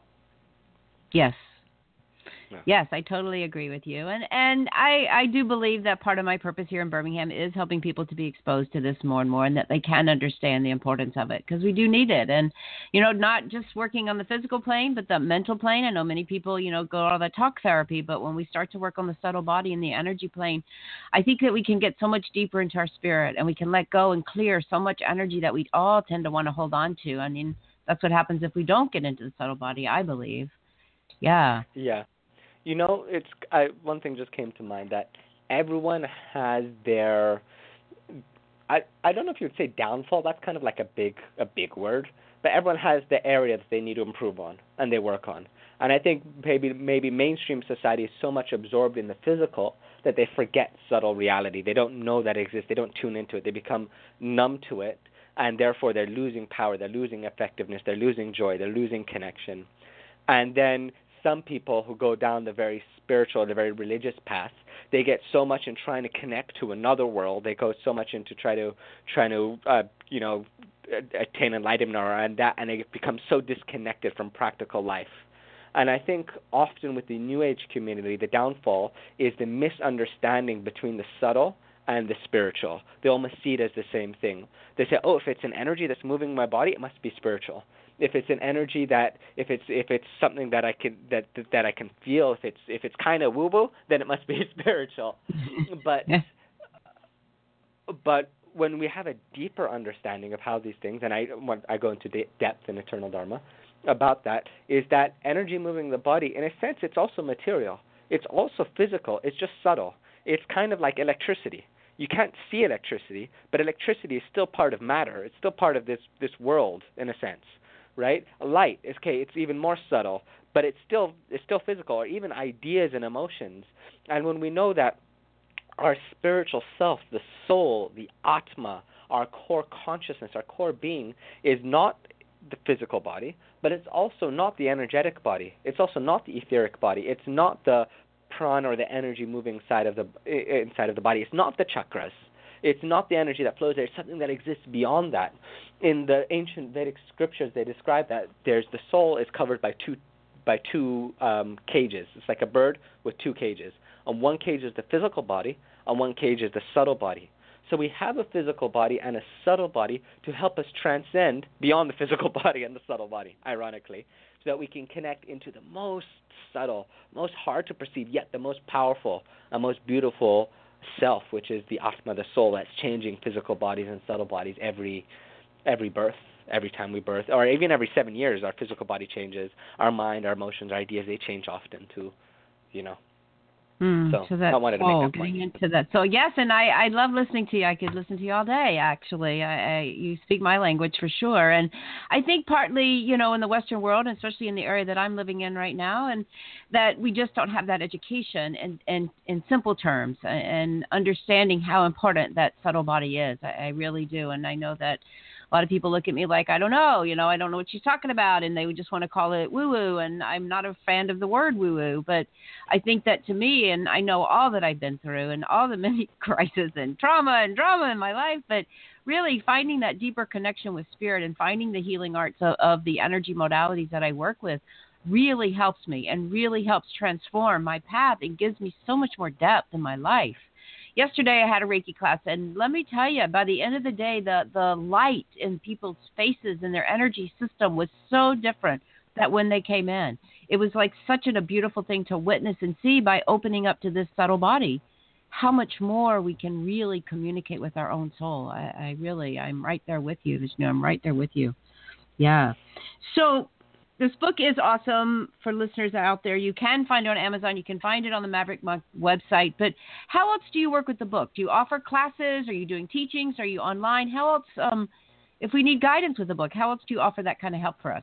Yes. Yeah. Yes, I totally agree with you. And and I, I do believe that part of my purpose here in Birmingham is helping people to be exposed to this more and more, and that they can understand the importance of it, because we do need it. And, you know, not just working on the physical plane, but the mental plane. I know many people, you know, go all the talk therapy, but when we start to work on the subtle body and the energy plane, I think that we can get so much deeper into our spirit, and we can let go and clear so much energy that we all tend to want to hold on to. I mean, that's what happens if we don't get into the subtle body, I believe. Yeah. Yeah. You know, it's I, one thing just came to mind, that everyone has their. I I don't know if you would say downfall. That's kind of like a big a big word, but everyone has the area that they need to improve on and they work on. And I think maybe maybe mainstream society is so much absorbed in the physical that they forget subtle reality. They don't know that it exists. They don't tune into it. They become numb to it, and therefore they're losing power. They're losing effectiveness. They're losing joy. They're losing connection. And then some people who go down the very spiritual, the very religious path, they get so much in trying to connect to another world. They go so much into try to, trying to, uh, you know, attain enlightenment or and that, and they become so disconnected from practical life. And I think often with the New Age community, the downfall is the misunderstanding between the subtle and the spiritual. They almost see it as the same thing. They say, oh, if it's an energy that's moving my body, it must be spiritual. If it's an energy that, if it's if it's something that I can that that I can feel, if it's if it's kind of woo woo, then it must be spiritual. But but when we have a deeper understanding of how these things, and I I go into de- depth in Eternal Dharma about that, is that energy moving the body, in a sense, it's also material. It's also physical. It's just subtle. It's kind of like electricity. You can't see electricity, but electricity is still part of matter. It's still part of this this world in a sense. Right? Light, okay, it's even more subtle, but it's still it's still physical, or even ideas and emotions. And when we know that our spiritual self, the soul, the Atma, our core consciousness, our core being, is not the physical body, but it's also not the energetic body. It's also not the etheric body. It's not the prana or the energy moving inside of the inside of the body. It's not the chakras. It's not the energy that flows there. It's something that exists beyond that. In the ancient Vedic scriptures, they describe that there's the soul is covered by two by two um, cages. It's like a bird with two cages. On one cage is the physical body. On one cage is the subtle body. So we have a physical body and a subtle body to help us transcend beyond the physical body and the subtle body, ironically, so that we can connect into the most subtle, most hard to perceive, yet the most powerful and most beautiful self, which is the Atma, the soul, that's changing physical bodies and subtle bodies every every birth, every time we birth, or even every seven years, our physical body changes. Our mind, our emotions, our ideas, they change often too, you know. Mm, so, so that I wanted to oh, make that getting point. into that. So yes, and I, I love listening to you. I could listen to you all day. Actually, I, I you speak my language for sure. And I think partly, you know, in the Western world, and especially in the area that I'm living in right now, and that we just don't have that education and in, in, in simple terms and understanding how important that subtle body is. I, I really do, and I know that a lot of people look at me like, I don't know, you know, I don't know what she's talking about, and they would just want to call it woo-woo, and I'm not a fan of the word woo-woo, but I think that to me, and I know all that I've been through and all the many crises and trauma and drama in my life, but really finding that deeper connection with spirit and finding the healing arts of, of the energy modalities that I work with really helps me and really helps transform my path. It gives me so much more depth in my life. Yesterday I had a Reiki class, and let me tell you, by the end of the day, the, the light in people's faces and their energy system was so different that when they came in, it was like such an, a beautiful thing to witness and see by opening up to this subtle body, how much more we can really communicate with our own soul. I, I really, I'm right there with you, Vishnu. I'm right there with you. Yeah. So this book is awesome for listeners out there. You can find it on Amazon. You can find it on the Maverick Monk website. But how else do you work with the book? Do you offer classes? Are you doing teachings? Are you online? How else, um, if we need guidance with the book, how else do you offer that kind of help for us?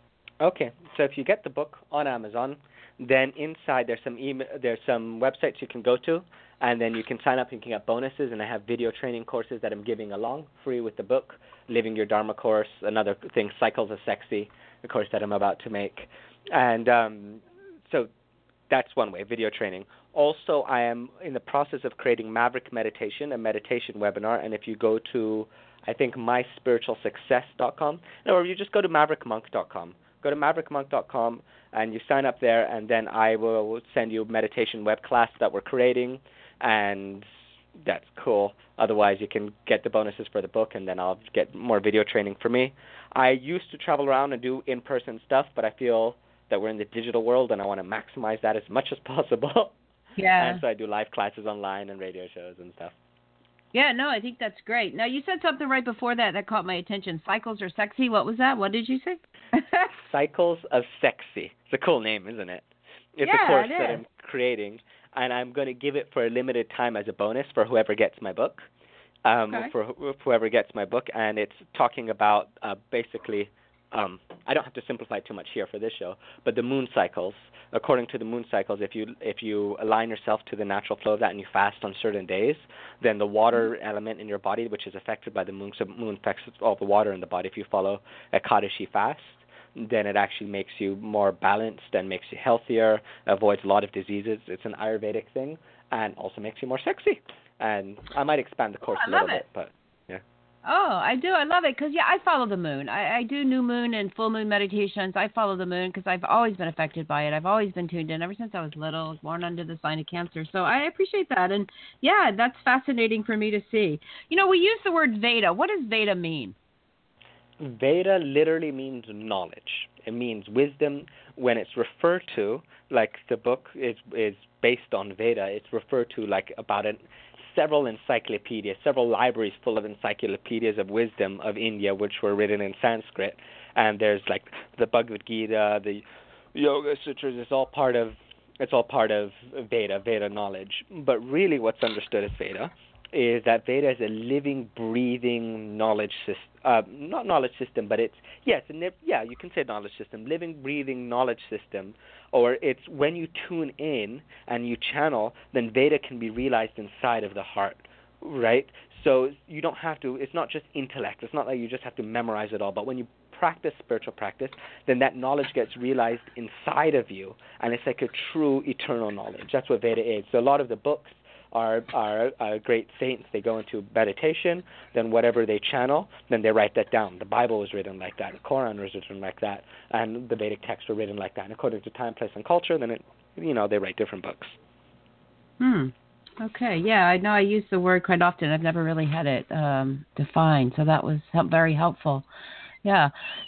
Okay, so if you get the book on Amazon, then inside there's some email, there's some websites you can go to, and then you can sign up and you can get bonuses, and I have video training courses that I'm giving along free with the book, Living Your Dharma course, another thing, Cycles of Sexy, the course that I'm about to make. And um, so that's one way, video training. Also, I am in the process of creating Maverick Meditation, a meditation webinar, and if you go to, I think, my spiritual success dot com, or you just go to maverick monk dot com. Go to maverick monk dot com and you sign up there, and then I will send you a meditation web class that we're creating, and that's cool. Otherwise, you can get the bonuses for the book, and then I'll get more video training for me. I used to travel around and do in-person stuff, but I feel that we're in the digital world, and I want to maximize that as much as possible. Yeah. And so I do live classes online and radio shows and stuff. Yeah, no, I think that's great. Now, you said something right before that that caught my attention. Cycles are sexy. What was that? What did you say? Cycles of Sexy. It's a cool name, isn't it? It's yeah, a course it that is. I'm creating, and I'm going to give it for a limited time as a bonus for whoever gets my book. Um, okay. For wh- whoever gets my book, and it's talking about uh, basically, um, I don't have to simplify too much here for this show, but the moon cycles. According to the moon cycles, if you if you align yourself to the natural flow of that and you fast on certain days, then the water mm-hmm. element in your body, which is affected by the moon, so moon affects all the water in the body. If you follow a Kadashi fast, then it actually makes you more balanced and makes you healthier, avoids a lot of diseases. It's an Ayurvedic thing, and also makes you more sexy. And I might expand the course oh, a little it. bit, but yeah. Oh, I do. I love it because, yeah, I follow the moon. I, I do new moon and full moon meditations. I follow the moon because I've always been affected by it. I've always been tuned in ever since I was little, born under the sign of Cancer. So I appreciate that. And, yeah, that's fascinating for me to see. You know, we use the word Veda. What does Veda mean? Veda literally means knowledge. It means wisdom. When it's referred to, like the book is is based on Veda, it's referred to like about an several encyclopedias, several libraries full of encyclopedias of wisdom of India, which were written in Sanskrit. And there's like the Bhagavad Gita, the Yoga Sutras. It's all part of it's all part of Veda, Veda knowledge. But really, what's understood as Veda is that Veda is a living, breathing knowledge system. Uh, not knowledge system, but it's yes, yeah, yeah, you can say knowledge system, living, breathing knowledge system. Or it's when you tune in and you channel, then Veda can be realized inside of the heart, right? So you don't have to, it's not just intellect. It's not like you just have to memorize it all. But when you practice spiritual practice, then that knowledge gets realized inside of you. And it's like a true eternal knowledge. That's what Veda is. So a lot of the books are, are uh, great saints. They go into meditation, then whatever they channel, then they write that down. The Bible was written like that. The Quran was written like that. And the Vedic texts were written like that. And according to time, place, and culture, then, it, you know, they write different books. Hmm. Okay. Yeah, I know I use the word quite often. I've never really had it um, defined. So that was very helpful. Yeah.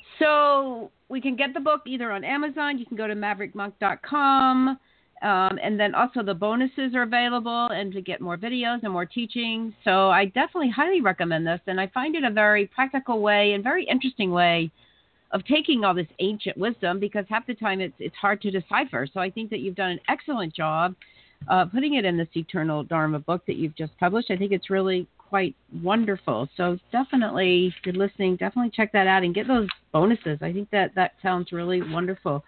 So we can get the book either on Amazon. You can go to maverick monk dot com. Um, and then also the bonuses are available and to get more videos and more teaching. So I definitely highly recommend this. And I find it a very practical way and very interesting way of taking all this ancient wisdom, because half the time it's it's hard to decipher. So I think that you've done an excellent job uh, putting it in this Eternal Dharma book that you've just published. I think it's really quite wonderful. So definitely, if you're listening, definitely check that out and get those bonuses. I think that that sounds really wonderful.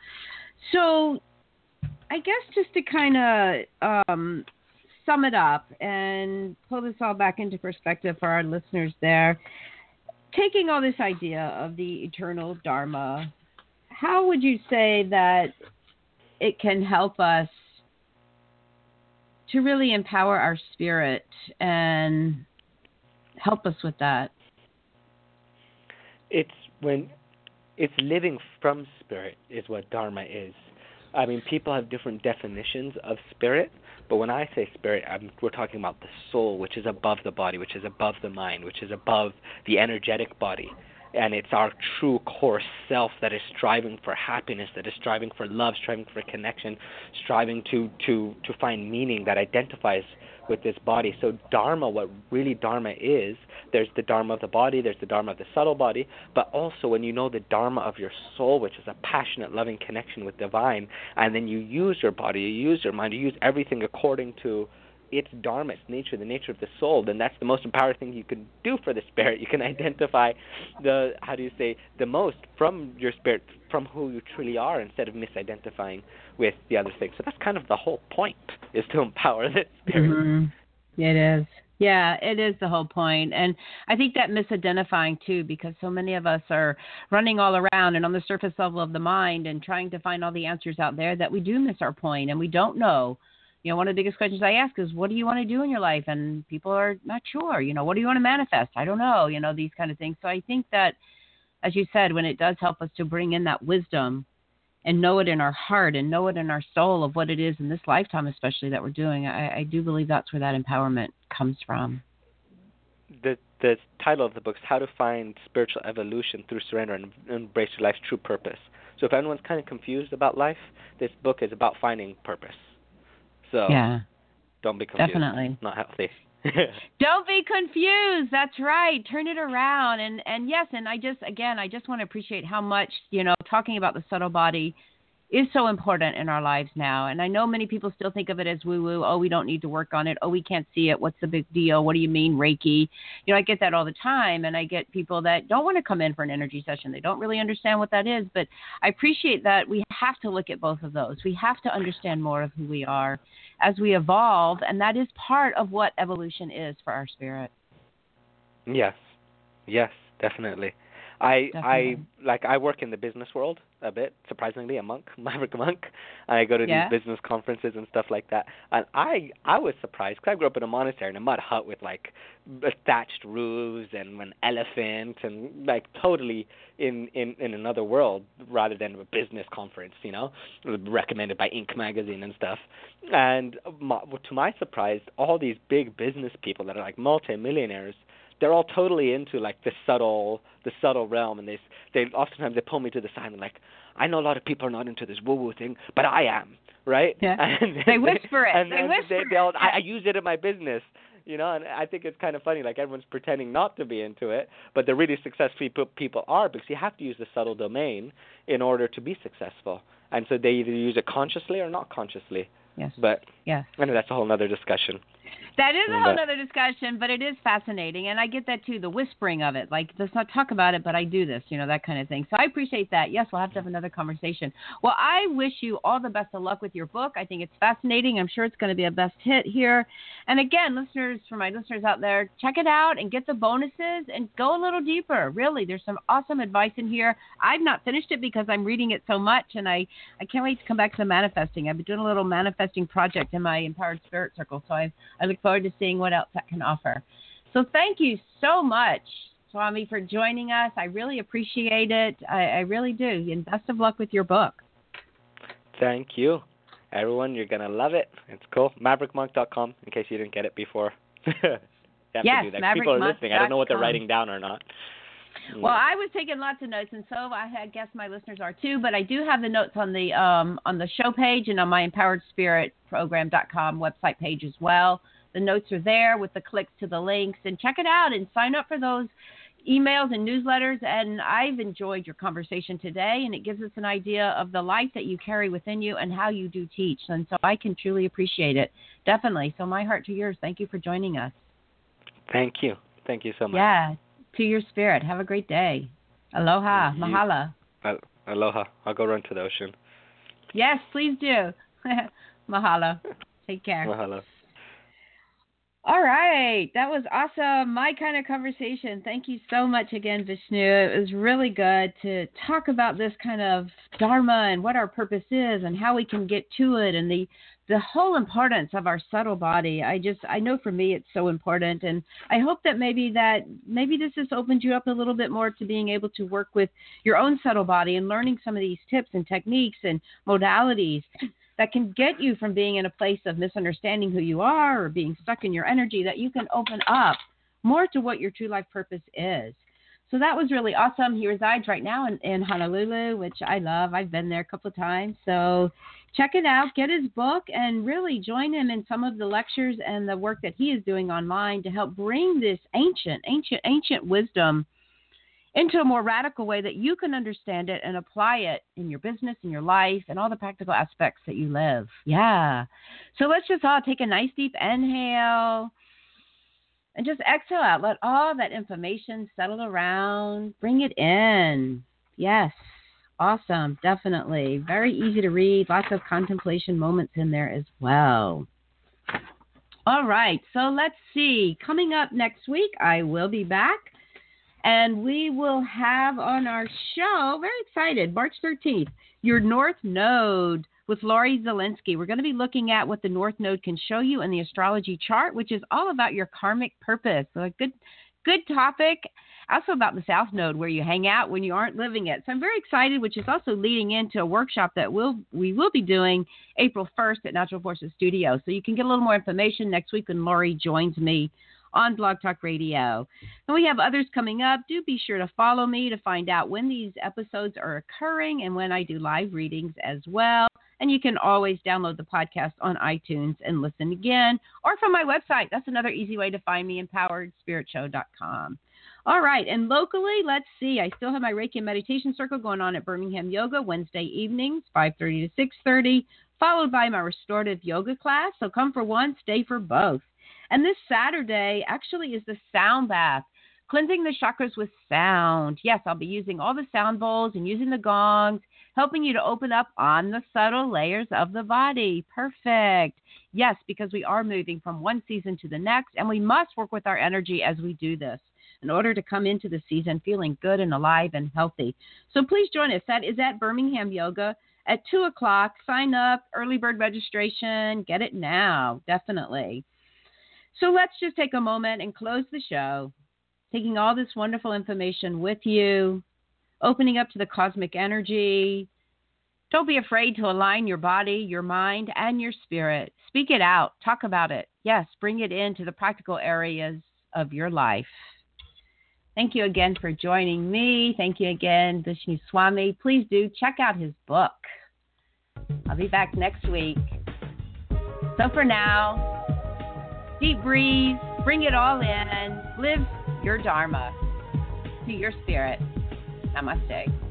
So I guess just to kind of um, sum it up and pull this all back into perspective for our listeners there, taking all this idea of the eternal Dharma, how would you say that it can help us to really empower our spirit and help us with that? It's when it's living from spirit is what Dharma is. I mean, people have different definitions of spirit, but when I say spirit, I'm, we're talking about the soul, which is above the body, which is above the mind, which is above the energetic body. And it's our true core self that is striving for happiness, that is striving for love, striving for connection, striving to, to, to find meaning, that identifies with this body. So Dharma, what really Dharma is, there's the Dharma of the body, there's the Dharma of the subtle body, but also when you know the Dharma of your soul, which is a passionate, loving connection with divine, and then you use your body, you use your mind, you use everything according to its Dharma, its nature, the nature of the soul, then that's the most empowered thing you can do for the spirit. You can identify the, how do you say, the most from your spirit, from who you truly are, instead of misidentifying with the other things. So that's kind of the whole point, is to empower the spirit. Mm-hmm. It is. Yeah, it is the whole point. And I think that misidentifying too, because so many of us are running all around and on the surface level of the mind and trying to find all the answers out there, that we do miss our point and we don't know. You know, one of the biggest questions I ask is, what do you want to do in your life? And people are not sure. You know, what do you want to manifest? I don't know, you know, these kind of things. So I think that, as you said, when it does help us to bring in that wisdom and know it in our heart and know it in our soul of what it is in this lifetime, especially that we're doing, I, I do believe that's where that empowerment comes from. The the title of the book is How to Find Spiritual Evolution Through Surrender and Embrace Your Life's True Purpose. So if anyone's kind of confused about life, this book is about finding purpose. So yeah, don't be confused. Definitely. Not healthy. Don't be confused. That's right. Turn it around. And, and yes, and I just, again, I just want to appreciate how much, you know, talking about the subtle body is so important in our lives now. And I know many people still think of it as woo-woo. Oh, we don't need to work on it. Oh, we can't see it. What's the big deal? What do you mean, Reiki? You know, I get that all the time. And I get people that don't want to come in for an energy session. They don't really understand what that is. But I appreciate that we have to look at both of those. We have to understand more of who we are as we evolve. And that is part of what evolution is for our spirit. Yes. Yes, definitely. I Definitely. I like I work in the business world a bit, surprisingly, a monk, maverick monk. I go to yeah. these business conferences and stuff like that, and I I was surprised because I grew up in a monastery in a mud hut with like thatched roofs and an elephant and like totally in, in, in another world rather than a business conference, you know, recommended by Inc magazine and stuff. And my, to my surprise, all these big business people that are like multimillionaires, they're all totally into like the subtle, the subtle realm, and they they oftentimes they pull me to the side and like, I know a lot of people are not into this woo woo thing, but I am, right? Yeah. And they whisper it. And they whisper they, it. I, I use it in my business, you know, and I think it's kind of funny. Like everyone's pretending not to be into it, but the really successful people are, because you have to use the subtle domain in order to be successful, and so they either use it consciously or not consciously. Yes. But yes. I know that's a whole other discussion. That is a whole but, other discussion, but it is fascinating, and I get that too, the whispering of it. Like, let's not talk about it, but I do this, you know, that kind of thing. So I appreciate that. Yes, we'll have to have another conversation. Well, I wish you all the best of luck with your book. I think it's fascinating. I'm sure it's going to be a best hit here. And again, listeners, for my listeners out there, check it out and get the bonuses and go a little deeper. Really, there's some awesome advice in here. I've not finished it because I'm reading it so much, and I, I can't wait to come back to the manifesting. I've been doing a little manifesting project in my Empowered Spirit Circle, so I, I look forward to seeing what else that can offer. So thank you so much, Swami, for joining us. I really appreciate it. I, I really do. And best of luck with your book. Thank you. Everyone, you're going to love it. It's cool. maverick monk dot com, in case you didn't get it before. you have yes, to do that. maverick monk dot com. People are listening. I don't know what they're writing down or not. Well, I was taking lots of notes, and so I had, guess my listeners are too. But I do have the notes on the um, on the show page and on my empowered spirit program dot com website page as well. The notes are there with the clicks to the links, and check it out and sign up for those emails and newsletters. And I've enjoyed your conversation today, and it gives us an idea of the light that you carry within you and how you do teach. And so I can truly appreciate it. Definitely. So my heart to yours. Thank you for joining us. Thank you. Thank you so much. Yeah. To your spirit. Have a great day. Aloha. You, Mahalo. Uh, aloha. I'll go run to the ocean. Yes, please do. Mahalo. Take care. Mahalo. All right. That was awesome. My kind of conversation. Thank you so much again, Vishnu. It was really good to talk about this kind of dharma and what our purpose is and how we can get to it and the the whole importance of our subtle body. I just, I know for me it's so important. And I hope that maybe that, maybe this has opened you up a little bit more to being able to work with your own subtle body and learning some of these tips and techniques and modalities that can get you from being in a place of misunderstanding who you are or being stuck in your energy, that you can open up more to what your true life purpose is. So that was really awesome. He resides right now in, in Honolulu, which I love. I've been there a couple of times. So check it out, get his book, and really join him in some of the lectures and the work that he is doing online to help bring this ancient, ancient, ancient wisdom into a more radical way that you can understand it and apply it in your business, in your life, and all the practical aspects that you live. Yeah. So let's just all take a nice deep inhale and just exhale out. Let all that information settle around. Bring it in. Yes. Awesome. Definitely. Very easy to read. Lots of contemplation moments in there as well. All right. So let's see. Coming up next week, I will be back. And we will have on our show, very excited, March thirteenth, your North Node with Lori Zelinsky. We're going to be looking at what the North Node can show you in the astrology chart, which is all about your karmic purpose. So a good, good topic. Also about the South Node, where you hang out when you aren't living it. So I'm very excited, which is also leading into a workshop that we'll, we will be doing April first at Natural Forces Studio. So you can get a little more information next week when Lori joins me on Blog Talk Radio. And we have others coming up. Do be sure to follow me to find out when these episodes are occurring and when I do live readings as well. And you can always download the podcast on iTunes and listen again, or from my website. That's another easy way to find me, empowered spirit show dot com. All right, and locally, let's see. I still have my Reiki and Meditation Circle going on at Birmingham Yoga Wednesday evenings, five thirty to six thirty, followed by my restorative yoga class. So come for one, stay for both. And this Saturday actually is the sound bath, cleansing the chakras with sound. Yes, I'll be using all the sound bowls and using the gongs, helping you to open up on the subtle layers of the body. Perfect. Yes, because we are moving from one season to the next, and we must work with our energy as we do this in order to come into the season feeling good and alive and healthy. So please join us. That is at Birmingham Yoga at two o'clock. Sign up, early bird registration. Get it now, definitely. So let's just take a moment and close the show, taking all this wonderful information with you, opening up to the cosmic energy. Don't be afraid to align your body, your mind, and your spirit. Speak it out. Talk about it. Yes, bring it into the practical areas of your life. Thank you again for joining me. Thank you again, Vishnu Swami. Please do check out his book. I'll be back next week. So for now, deep breathe, bring it all in, live your Dharma to your spirit. Namaste.